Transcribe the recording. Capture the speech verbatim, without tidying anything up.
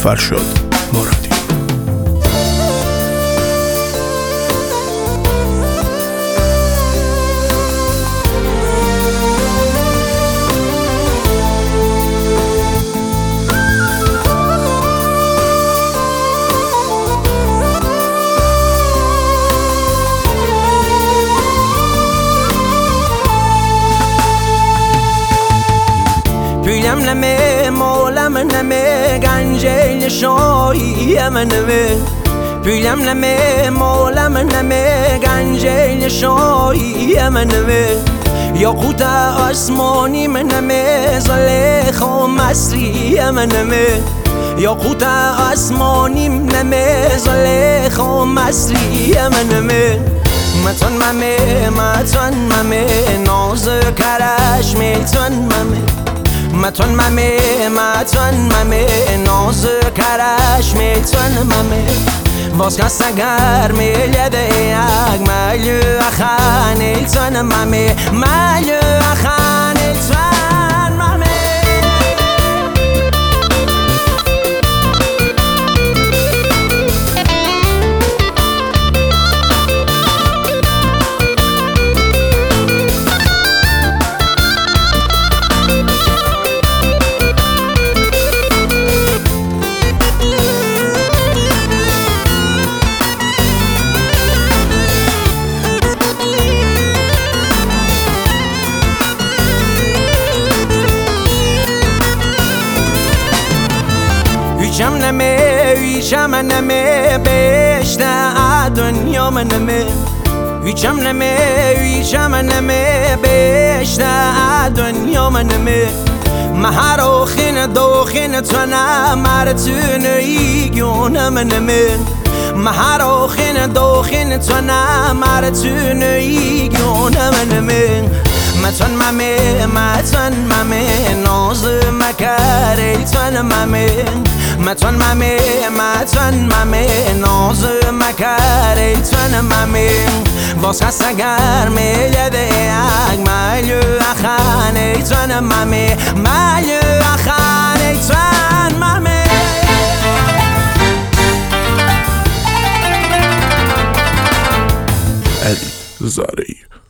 فرشاد مرادی. پویم نمه مولم نمه گنجیل شاهیم نمه پویم نمه مولم نمه گنجیل شاهیم نمه یاقوت آسمانی من نمه زلیخ و مصریم نمه یاقوت آسمانی نمه زلیخ و مصریم نمه متون ممه متون ممه ناز کرش میتون ممه متون ممه متون ممه ناز کرش میتون ممه واس کسگر میلیده یک ملیو اخان ایلتون ممه ملیو اخان ایلتون ممه ویچم نمه ویچم نمه بشته دنیا من نمه ویچم نمه ویچم نمه بشته دنیا من نمه مهارو خین دو خین تونه مرتون ایگون من نمه مهارو خین دو خین تونه مرتون ایگون من نمه متون ممه متون ممه ناز مکر ایلتون ممه متون ممه متون ممه ناز مکر ایلتون ممه واس کسگر میلیده یک ملیو اخان ایلتون ممه ملیو اخان ایلتون ممه علی زارعی.